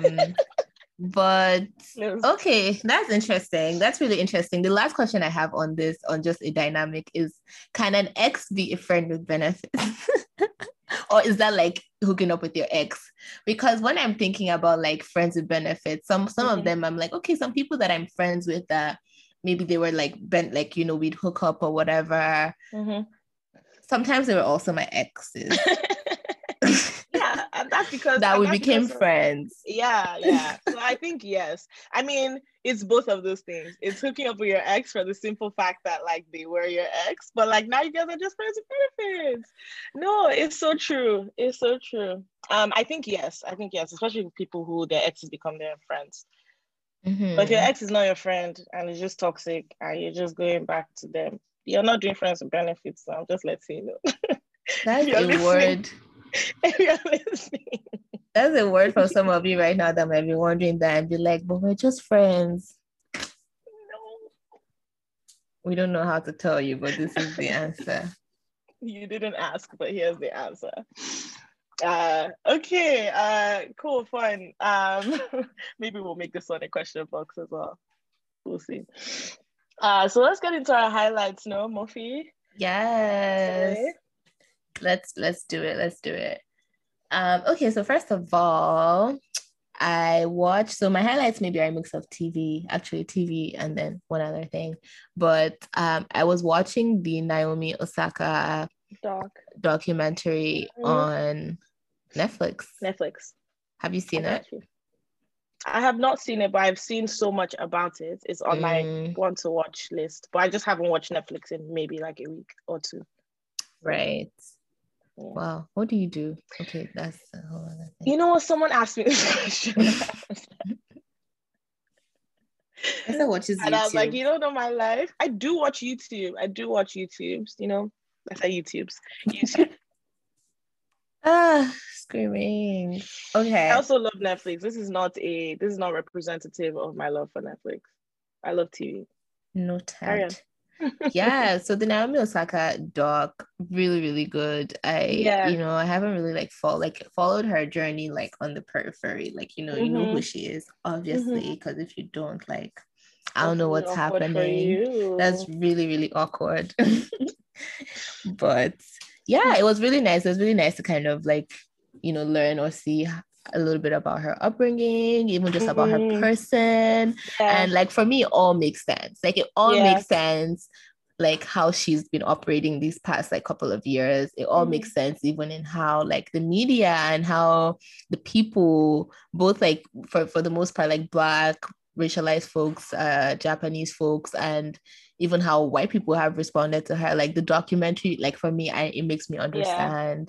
But okay, that's interesting. That's really interesting. The last question I have on this, on just a dynamic, is can an ex be a friend with benefits? Or is that like hooking up with your ex? Because when I'm thinking about like friends with benefits, some of them I'm like, okay, some people that I'm friends with that maybe they were like we'd hook up or whatever. Sometimes they were also my exes. Yeah, and that's because that we became friends. Yeah. So I think yes. I mean, it's both of those things. It's hooking up with your ex for the simple fact that like they were your ex, but like now you guys are just friends with benefits. No, it's so true. It's so true. I think yes, especially with people who their exes become their friends. But if your ex is not your friend and it's just toxic and you're just going back to them, you're not doing friends with benefits. So I'm just letting you know. That's a word. If you're listening. That's a word for some of you right now that might be wondering that and be like, but we're just friends. No. We don't know how to tell you, but this is the answer. You didn't ask, but here's the answer. Okay, cool, fine. Maybe we'll make this one a question box as well. We'll see. So let's get into our highlights, no, Mofi? Yes. Sorry. Let's do it. Okay, so first of all, I watched, so my highlights maybe are a mix of TV and then one other thing. But I was watching the Naomi Osaka documentary on Netflix. Have you seen it? I have not seen it, but I've seen so much about it. It's on my want to watch list, but I just haven't watched Netflix in maybe like a week or two. Right. Yeah. Wow. What do you do? Okay, that's a whole other thing. You know what? Someone asked me this question. I said, watch YouTube. And I was like, you don't know my life. I do watch YouTube. You know, I say YouTube. Screaming. Okay. I also love Netflix. This is not representative of my love for Netflix. I love TV. Noted. Yeah, so the Naomi Osaka doc, really, really good. I haven't really followed her journey like on the periphery, like you know who she is, obviously, because if you don't, like, I don't know what's happening. That's really, really awkward. But yeah, it was really nice. It was really nice to kind of like, learn or see a little bit about her upbringing, even just about her person. And like for me, it all makes sense. Like it all makes sense, like how she's been operating these past like couple of years. It all makes sense, even in how like the media and how the people, both like for the most part, like Black racialized folks, Japanese folks, and even how white people have responded to her. Like the documentary, like for me, it makes me understand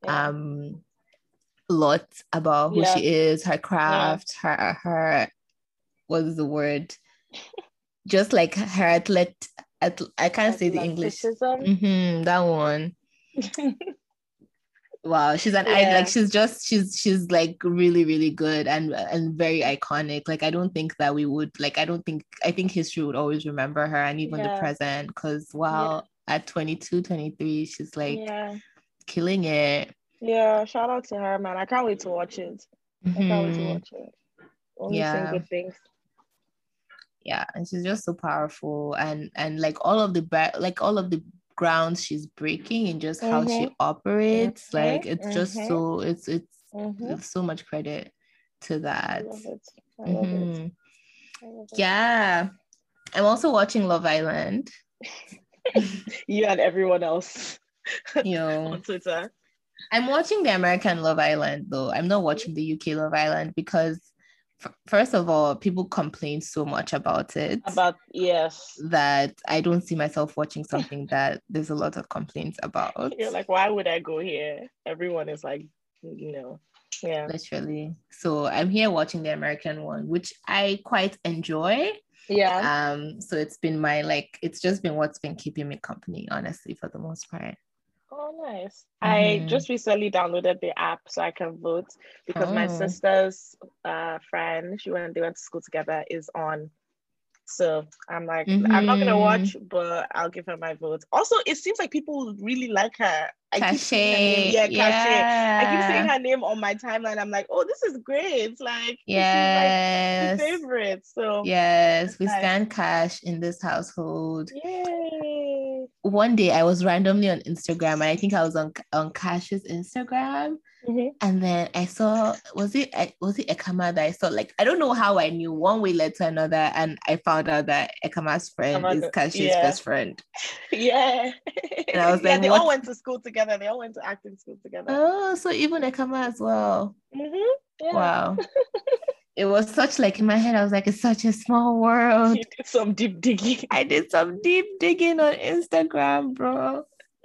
a lot about who she is, her craft, her what is the word? Just like her I can't say the English. Atlanticism. That one. Wow, she's an I like Yeah. she's like really, really good and very iconic. Like I don't think that we would like I think history would always remember her and even the Yeah. present because Yeah. wow, at 22, 23, she's like Yeah. killing it. Yeah. Shout out to her, man. I can't wait to watch it. I can't wait to Mhm. watch it. Only saying Yeah. good things. Yeah, and she's just so powerful and like all of the grounds she's breaking and just how she Mm-hmm. operates, like Mm-hmm. it's just Mm-hmm. so Mm-hmm. it's so much credit to I that. love it. I love it. Hmm. I love it. Yeah, I'm also watching Love Island. You and everyone else You know, on Twitter. I'm watching the American Love Island though. I'm not watching the UK Love Island because first of all, people complain so much about it Yes. that I don't see myself watching something that there's a lot of complaints about. You're like, why would I go here? Everyone is like, yeah. Literally. So I'm here watching the American one, which I quite enjoy. Yeah. So it's just been what's been keeping me company, honestly, for the most part. Oh, nice. I Mm-hmm. just recently downloaded the app so I can vote because my Oh. sister's friend, they went to school together, is on. So I'm like, I'm not gonna watch, but I'll give her my vote. Also, it seems like people really like her. I keep seeing her name. Cachet. Yeah, Cachet. I keep seeing Yeah. her name on my timeline. I'm like, oh, this is great. It's like she's like the Yes. favorite. So Yes. it's We nice. stand cash in this household. Yay. One day I was randomly on Instagram and I think I was on Cash's Instagram. Mm-hmm. And then I saw, was it Ekama that I saw? Like, I don't know how I knew. One way led to another, and I found out that Ekama's friend is Kashi's Yeah. best friend. Yeah. And I was Yeah, like, they what? all went to school together. They all went to acting school together. Oh, so even Ekama as well. Mm-hmm. Yeah. Wow. It was such like in my head, I was like, it's such a small world. You did some deep digging. I did some deep digging on Instagram, bro.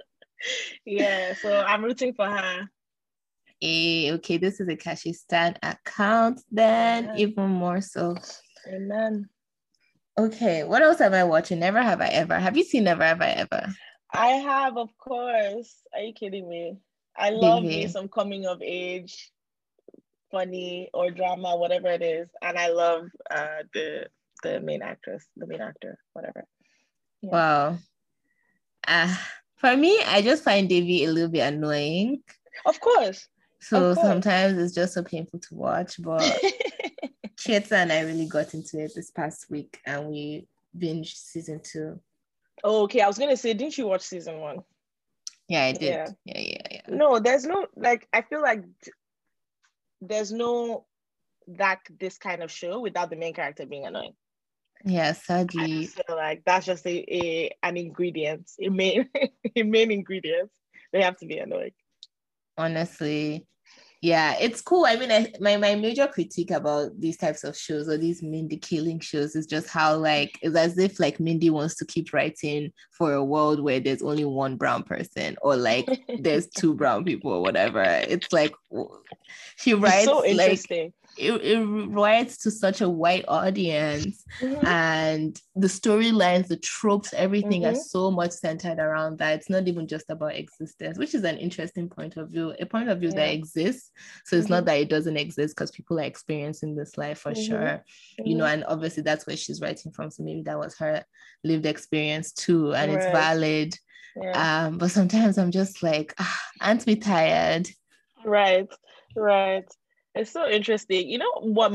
Yeah, so I'm rooting for her. Okay, this is a Kashi Stan account, then Yeah. even more so. Amen. Okay, what else am I watching? Never Have I Ever. Have you seen Never Have I Ever? I have, of course. Are you kidding me? I love me some coming of age, funny or drama, whatever it is, and I love the main actress, the main actor, whatever. Yeah. Wow. For me, I just find Davy a little bit annoying. Of course. So sometimes it's just so painful to watch, but Chieta and I really got into it this past week and we binged season 2. Oh, okay, I was gonna say, didn't you watch season 1? Yeah, I did. Yeah. No, there's no, like, I feel like there's no this kind of show without the main character being annoying. Yeah, sadly. I feel like that's just an ingredient, a main ingredient. They have to be annoying. Honestly. Yeah, it's cool. I mean, my major critique about these types of shows or these Mindy killing shows is just how like it's as if like Mindy wants to keep writing for a world where there's only one brown person or like there's 2 brown people or whatever. It's like she writes it's so interesting. It writes to such a white audience, and the storylines, the tropes, everything are so much centered around that. It's not even just about existence, which is an interesting point of view, that exists. So it's not that it doesn't exist because people are experiencing this life for sure, you know, and obviously that's where she's writing from. So maybe that was her lived experience too, and it's valid. Yeah. But sometimes I'm just like, aren't we tired? Right. It's so interesting. You know what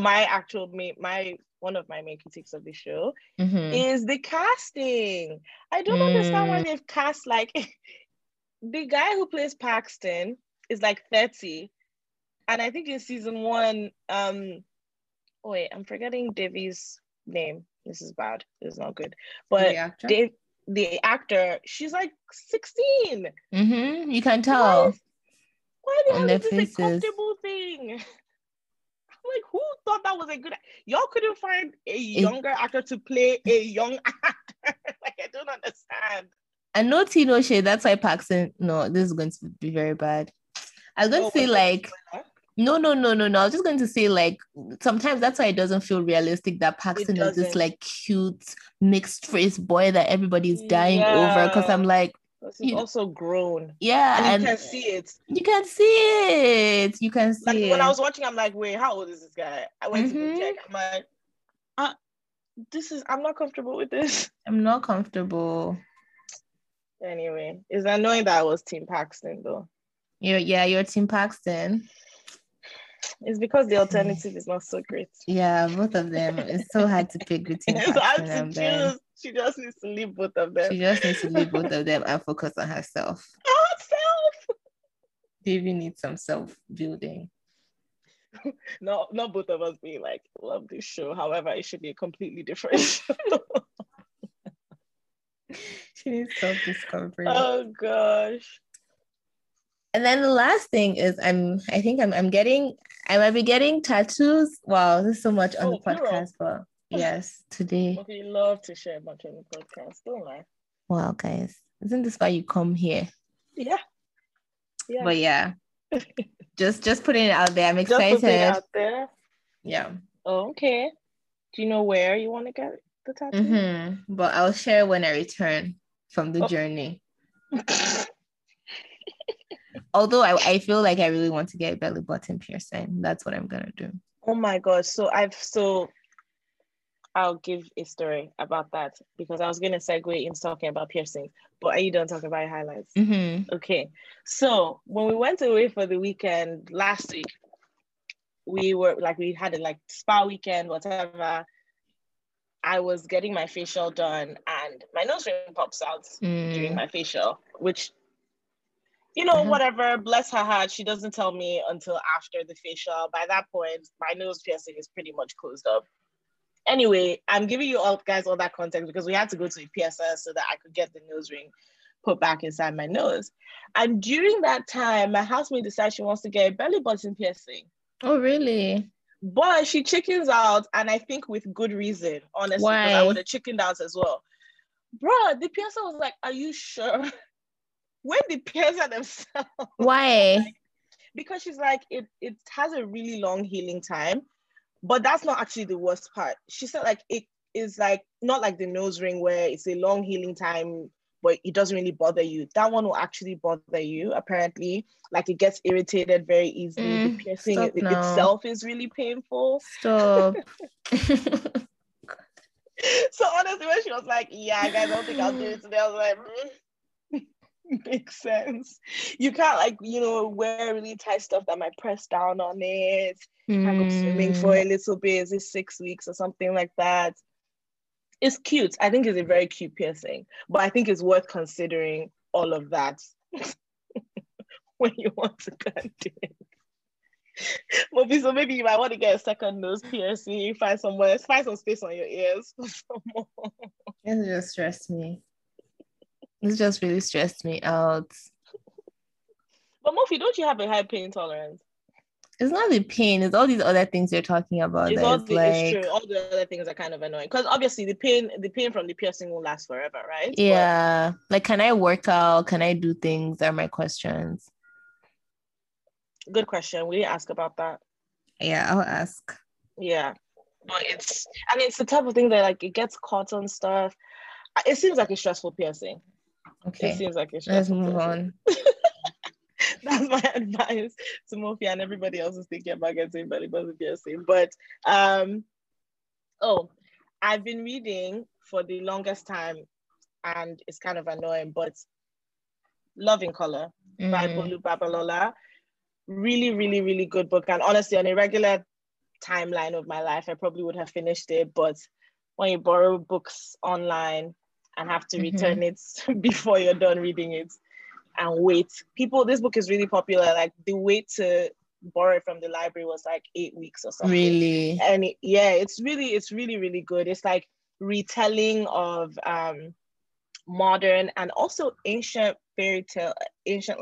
one of my main critiques of the show is the casting. I don't understand why they've cast like the guy who plays Paxton is like 30. And I think in season 1, wait, I'm forgetting Davy's name. This is bad. This is not good. But the actor, she's like 16. You can tell. Why the hell is this a comfortable thing? Like, who thought that was a good? Y'all couldn't find a younger actor to play a young actor. Like, I don't understand. And no tea, no shade. That's why Paxton. No, this is going to be very bad. I was going to say like, No. I was just going to say, like, sometimes that's why it doesn't feel realistic that It Paxton is this doesn't. like cute mixed race boy that everybody's dying over. Because I'm Yeah. like, Because he's you, also grown. yeah, And you and can see it. you can see it. You can Like see when I it. was watching, I'm like, wait, how old is this guy? I went to go check. I'm like, uh, I'm not comfortable with this. I'm not comfortable. Anyway, it's annoying that I was Team Paxton though. You're Team Paxton. It's because the alternative is not so great. Yeah, both of them. It's so hard to pick between It's hard Paxton to and Ben. choose. She just needs to leave both of them. She just needs to leave both of them and focus on herself. Herself. Baby needs some self-building. No, not both of us being like, love this show. However, it should be a completely different show. She needs self-discovery. Oh gosh. And then the last thing is I might be getting tattoos. Wow, there's so much on the podcast, but yes, today. Okay, you love to share much on the podcast, don't lie. Wow, guys. Isn't this why you come here? Yeah. But yeah. just putting it out there. I'm excited. Just putting it out there. Yeah. Oh, okay. Do you know where you want to get the tattoo? But I'll share when I return from the journey. Although I feel like I really want to get a belly button piercing. That's what I'm gonna do. Oh my god. So I'll give a story about that because I was gonna segue into talking about piercings, but are you done talking about your highlights? Okay. So when we went away for the weekend last week, we had a spa weekend, whatever. I was getting my facial done and my nose ring pops out during my facial, which, whatever, bless her heart, she doesn't tell me until after the facial. By that point, my nose piercing is pretty much closed up. Anyway, I'm giving you all guys all that context because we had to go to a PSS so that I could get the nose ring put back inside my nose. And during that time, my housemate decided she wants to get a belly button piercing. Oh, really? But she chickens out, and I think with good reason, honestly, because I would have chickened out as well. Bro, the piercer was like, are you sure? When the piercer themselves. Why? Because she's like, it has a really long healing time, but that's not actually the worst part. She said it is not like the nose ring where it's a long healing time, but it doesn't really bother you. That one will actually bother you, apparently. It gets irritated very easily. The piercing itself is really painful. Stop. So honestly, when she was like, yeah, guys, I don't think I'll do it today, I was like, makes sense. You can't wear really tight stuff that might press down on it. You can't go swimming for a little bit. Is it 6 weeks or something like that? It's cute. I think it's a very cute piercing, but I think it's worth considering all of that when you want to go and do it. So maybe you might want to get a second nose piercing. Find some space on your ears. It just stressed me. This just really stressed me out. But Mofi, don't you have a high pain tolerance? It's not the pain, it's all these other things you're talking about. It's true. All the other things are kind of annoying. Because obviously the pain from the piercing will last forever, right? Yeah. Can I work out? Can I do things? Are my questions. Good question. We didn't ask about that. Yeah, I'll ask. Yeah. But it's the type of thing that it gets caught on stuff. It seems like a stressful piercing. Okay. It seems like a stressful piercing. Let's move on. That's my advice to Mofi and everybody else who's thinking about getting belly button piercing. But I've been reading for the longest time, and it's kind of annoying, but Love in Color by Bolu Babalola. Really, really, really good book. And honestly, on a regular timeline of my life, I probably would have finished it. But when you borrow books online and have to return it before you're done reading it, and wait. This book is really popular. The wait to borrow it from the library was 8 weeks or something. Really? And it's really, really good. It's retelling of modern and also ancient fairy tale, ancient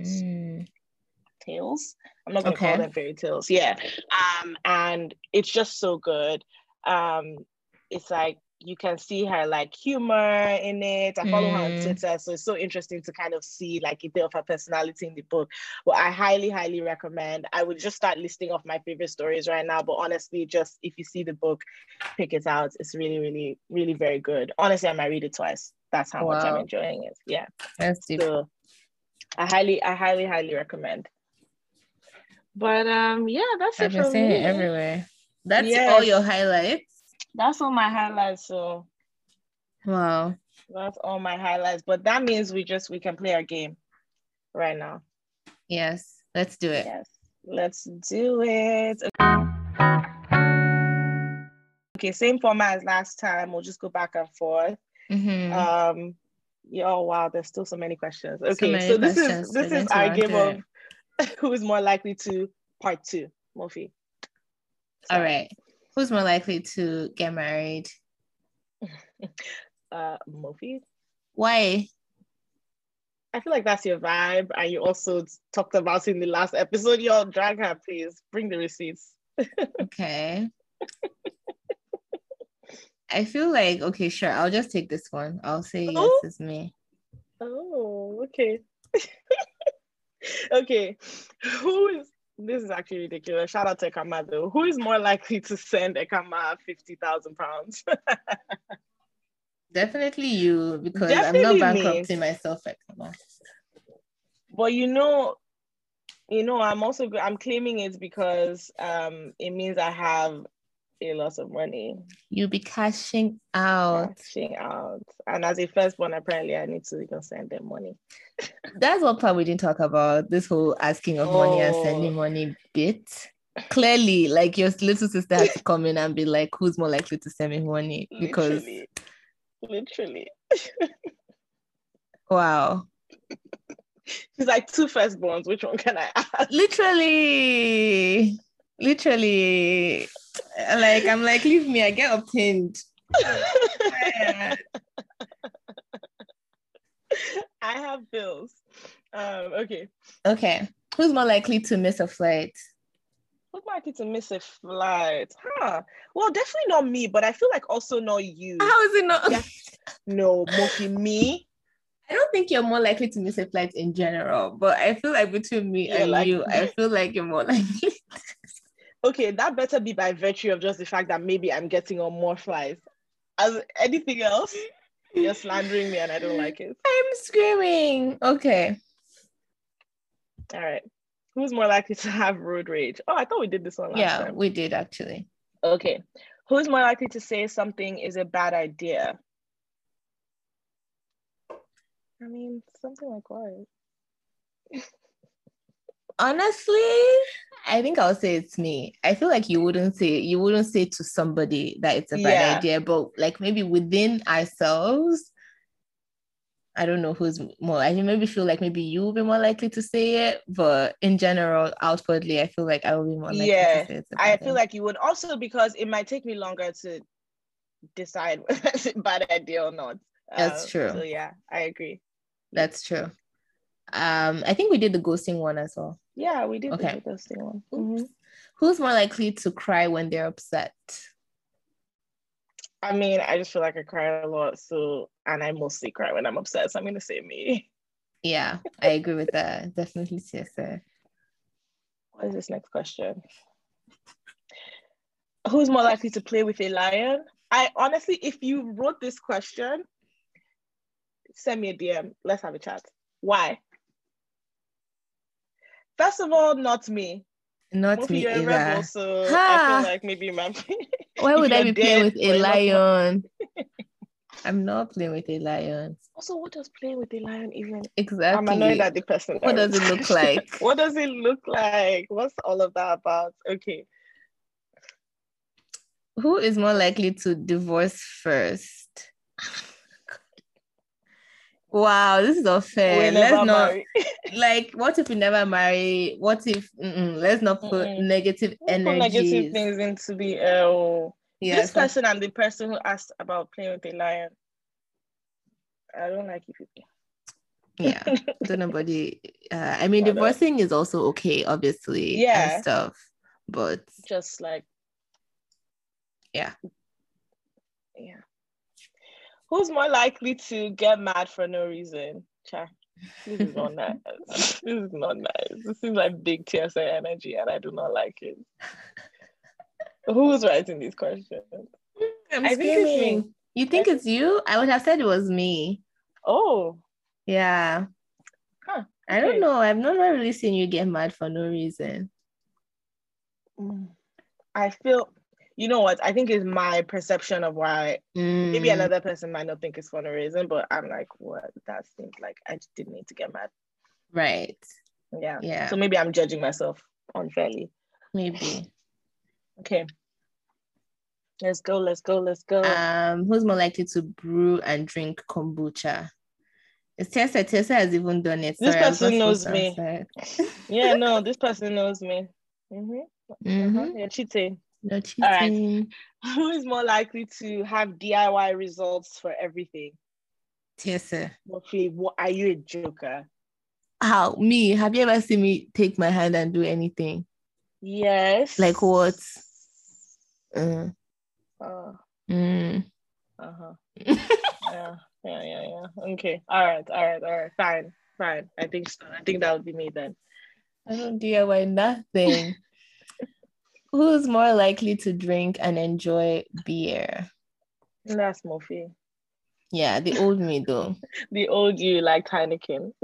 tales. I'm not gonna call them fairy tales. Yeah. And it's just so good. It's you can see her like humor in it. I follow her on Twitter, so it's so interesting to kind of see like a bit of her personality in the book. But I highly, highly recommend. I would just start listing off my favorite stories right now, but honestly, just if you see the book, pick it out. It's really, really, really very good. Honestly, I might read it twice. That's how much I'm enjoying it. Yeah. That's deep. So I highly, highly recommend. But yeah, that's I've it been from saying me. it everywhere. That's all your highlights? That's all my highlights. So wow. That's all my highlights. But that means we can play our game right now. Yes, let's do it. Yes, let's do it. Okay, same format as last time. We'll just go back and forth. Yeah, oh wow, there's still so many questions. Okay, so this is our game of who is more likely to part 2. Mofi. All right. Who's more likely to get married? Mofi. Why? I feel like that's your vibe, and you also talked about it in the last episode. Y'all drag her, please. Bring the receipts. Okay. I feel like, okay, sure. I'll just take this one. I'll say yes, it's me. Oh, okay. Okay. This is actually ridiculous. Shout out to Ekama though. Who is more likely to send Ekama 50,000 pounds? Definitely you, because definitely I'm not bankrupting myself, Ekama. But I'm claiming it because it means I have a lot of money. You'll be cashing out. And as a firstborn, apparently I need to send them money. That's what part we didn't talk about, this whole asking of money and sending money bit. Clearly, like your little sister had to come in and be like, who's more likely to send me money? Because literally. Wow. She's like 2 firstborns. Which one can I ask? Literally. Like, I'm like, leave me, I get obtained. I have bills. Okay. Who's more likely to miss a flight? Who's more likely to miss a flight? Well, definitely not me, but I feel like also not you. How is it not? Yeah. No, Mofi, me. I don't think you're more likely to miss a flight in general, but I feel like between me and you, I feel like you're more likely. Okay, that better be by virtue of just the fact that maybe I'm getting on more flights. As anything else, you're slandering me and I don't like it. I'm screaming. Okay. All right. Who's more likely to have road rage? Oh, I thought we did this one last time. Yeah, we did actually. Okay. Who's more likely to say something is a bad idea? I mean, something like what? Honestly, I think I'll say it's me. I feel like you wouldn't say to somebody that it's a bad idea, but like maybe within ourselves, I don't know who's more. I maybe feel like maybe you will be more likely to say it, but in general, outwardly, I feel like I will be more likely to say it's a bad idea. I feel like you would also, because it might take me longer to decide whether it's a bad idea or not. That's true. So yeah, I agree. That's true. I think we did the ghosting one as well. Yeah, we did the ghosting one. Mm-hmm. Who's more likely to cry when they're upset? I mean, I just feel like I cry a lot, and I mostly cry when I'm upset, so I'm gonna say me. Yeah, I agree with that. Definitely CSA. What is this next question? Who's more likely to play with a lion? I honestly, if you wrote this question, send me a DM. Let's have a chat. Why? First of all, not me. Not me either. Rebel, so I feel like maybe you might. Why would I be playing with a lion? I'm not playing with a lion. Also, what does playing with a lion even? Exactly. I'm annoyed at the person. What does it look like? What does it look like? What's all of that about? Okay. Who is more likely to divorce first? Wow, this is unfair. Let's not like. What if we never marry? What if? Let's not put negative energy. Negative things into the. This person and the person who asked about playing with a lion. I don't like you people. Yeah, so nobody. I mean, divorcing is also okay, obviously, and stuff, but just like. Yeah. Who's more likely to get mad for no reason? Cha, this is not nice. This is not nice. This seems like big TSA energy, and I do not like it. Who's writing these questions? I'm I think it's me. screaming. You think it's you? I would have said it was me. Oh, Yeah. huh. I don't know. I've not really seen you get mad for no reason. I feel, you know what? I think it's my perception of why. Maybe another person might not think it's for no reason, but I'm like, what? That seems like I just didn't need to get mad. Right. Yeah. Yeah. So maybe I'm judging myself unfairly. Maybe. Okay. Let's go. Who's more likely to brew and drink kombucha? It's Tessa. Tessa has even done it. This Sorry, person knows me. Yeah, no, this person knows me. You're cheating. You're cheating. All right. Who is more likely to have DIY results for everything? Tessa. What are you, a joker? How? Me? Have you ever seen me take my hand and do anything? Yes. Like what? Yeah. Okay. All right. Fine. I think so. I think that would be me then. I don't DIY nothing. Who's more likely to drink and enjoy beer? That's Mofi. Yeah, the old me though. The old you like Heineken.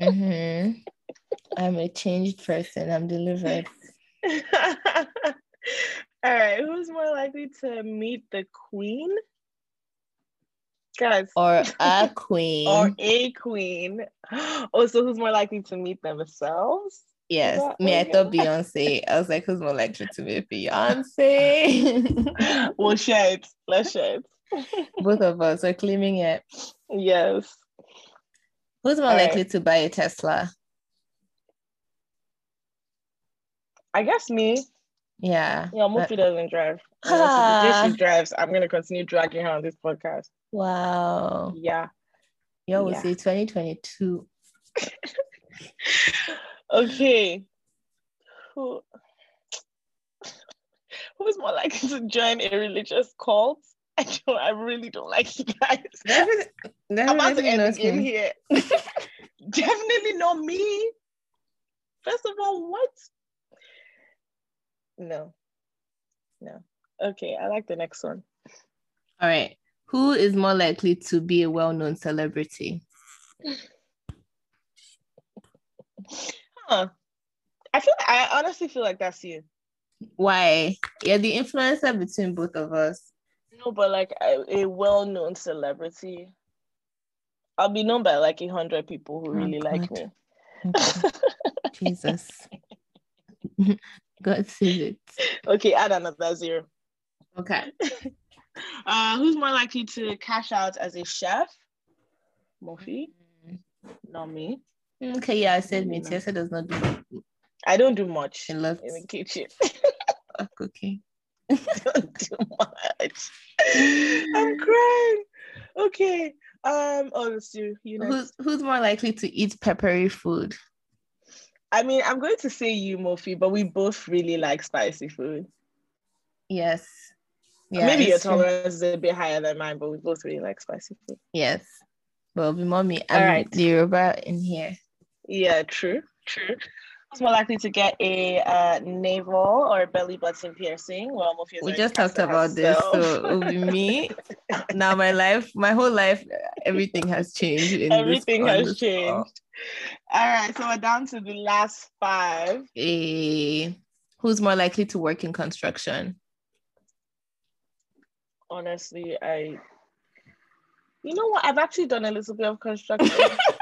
I'm a changed person. I'm delivered. All right. Who's more likely to meet the queen? Guys. Or a queen. Or a queen. Oh, so who's more likely to meet themselves? Yes. I thought Beyonce. I was like, who's more likely to meet Beyonce? We'll share it. Let's share it. Both of us are claiming it. Yes. Who's more likely to buy a Tesla? I guess me. Yeah. Yeah, Mofi doesn't drive. If she drives, I'm going to continue dragging her on this podcast. Wow. Yeah. You will say 2022. Okay. Who's more likely to join a religious cult? I really don't like you guys. I'm about to end the game here. Definitely not me. First of all, what? No. Okay, I like the next one. All right. Who is more likely to be a well-known celebrity? I honestly feel like that's you. Why? You're the influencer between both of us. No, but like a well-known celebrity. I'll be known by like 100 people who really like me. Okay. Jesus. God save it. Okay, add another 0. Okay. Who's more likely to cash out as a chef? Mofi? Not me. Okay, yeah, I said me. Tessa does not do much. I don't do much in the kitchen. Okay. Don't do much. I'm crying. Okay. Let's do you next. Who's more likely to eat peppery food? I mean, I'm going to say you, Mofi, but we both really like spicy food. Yes. Yeah, maybe your tolerance is a bit higher than mine, but we both really like spicy food. Yes. Well, be mommy. I'm the Yoruba in here. Yeah, true. Who's more likely to get a navel or belly button piercing? Well, Mofi we just talked about this, so it'll be me. Now my whole life, everything has changed. Everything has changed. All right, so we're down to the last 5. Who's more likely to work in construction? Honestly, you know what? I've actually done a little bit of construction.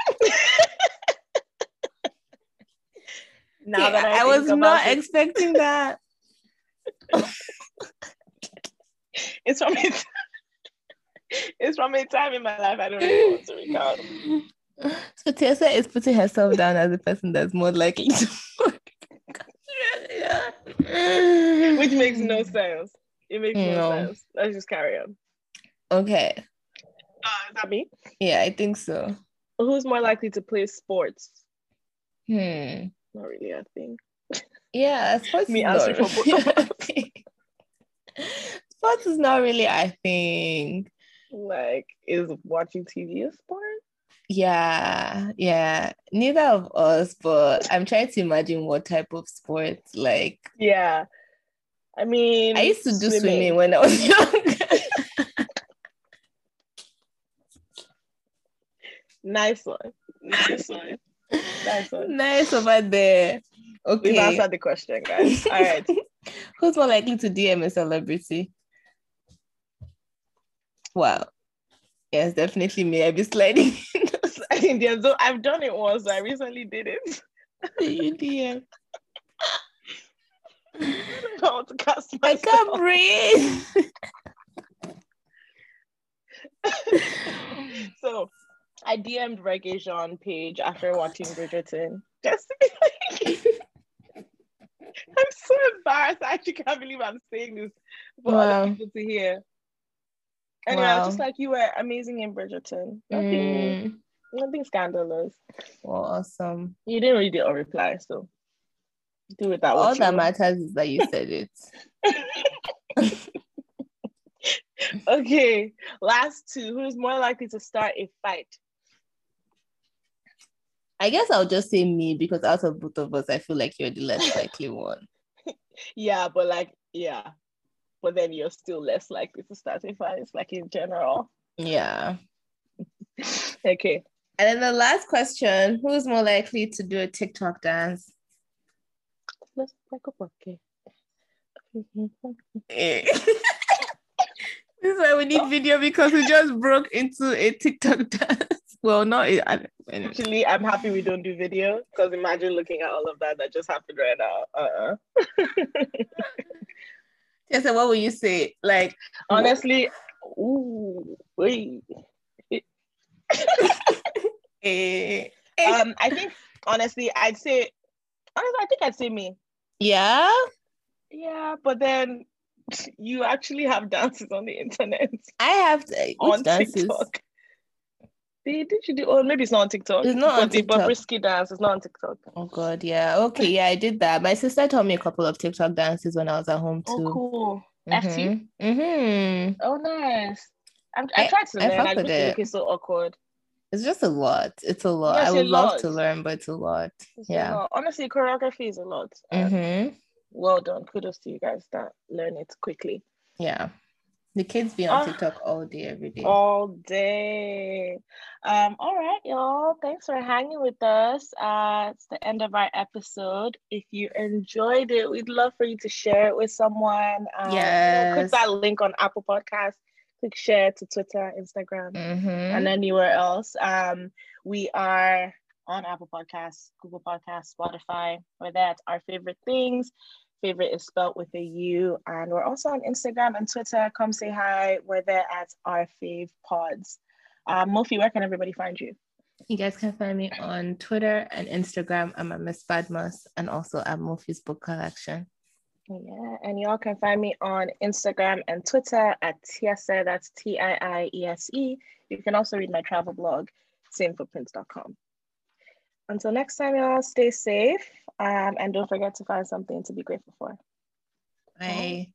Now that I was not expecting that. It's from a time in my life I don't really want to recount. So Tessa is putting herself down as a person that's more likely to work. Which makes no sense. It makes no sense. Let's just carry on. Okay. Is that me? Yeah, I think so. Who's more likely to play sports? Not really a thing. Yeah, sports me is answering for both of us. Sports is not really a thing. Like, is watching TV a sport? Yeah, yeah. Neither of us, but I'm trying to imagine what type of sport. Like, Yeah. I I mean, used to do swimming swimming. when I was young. Nice one. Nice one. Nice one. Nice over there. We've Okay. answered the question, guys. All right. Who's more likely to DM a celebrity? Wow. Yes, definitely me. I'd be sliding. Indian. So I've done it once. I recently did it. You DM. I don't know how to cast I myself. can't breathe. So I DM'd Reggae Jean page after watching Bridgerton. Just to be like, I'm so embarrassed. I actually can't believe I'm saying this for other people to hear. Anyway, I was just like, you were amazing in Bridgerton. Nothing scandalous. Well, awesome. You didn't read it or reply, so do with that. All that matters is that you said it. Okay, last two. Who's more likely to start a fight? I guess I'll just say me, because out of both of us, I feel like you're the less likely one. Yeah, but but then you're still less likely to start a fight, like in general. Yeah. Okay. And then the last question, who's more likely to do a TikTok dance? Let's take a okay. This is why we need video, because we just broke into a TikTok dance. Well, not actually, I'm happy we don't do video, because imagine looking at all of that just happened right now. Yeah, so what will you say? Like, honestly, ooh, wait. I think honestly, I think I'd say me. Yeah. Yeah, but then you actually have dances on the internet. I have on TikTok. Did you do? Oh, maybe it's not on TikTok. It's not on TikTok. But Bobrisky dance is not on TikTok. Oh God, yeah. Okay, yeah, I did that. My sister taught me a couple of TikTok dances when I was at home too. Oh, cool. FT? Oh, nice. I tried to learn. I just think it's so awkward. It's just a lot. It's a lot. Yes, I would love to learn, but it's a lot. It's a lot. Honestly, choreography is a lot. Well done. Kudos to you guys that learn it quickly. Yeah. The kids be on TikTok all day, every day. All day. All right, y'all. Thanks for hanging with us. It's the end of our episode. If you enjoyed it, we'd love for you to share it with someone. Click that link on Apple Podcasts. Click share to Twitter, Instagram, and anywhere else. We are on Apple Podcasts, Google Podcasts, Spotify. We're there at Our Favorite Things. Favorite is spelled with a U, and we're also on Instagram and Twitter. Come say hi. We're there at Our Fave Pods. Mofi, where can everybody find you? You guys can find me on Twitter and Instagram. I'm at Miss Badmus, and also at Mofi's Book Collection. Yeah, and y'all can find me on Instagram and Twitter at Tiese. That's TIIESE. You can also read my travel blog, samefootprints.com. Until next time, y'all, stay safe. And don't forget to find something to be grateful for. Bye.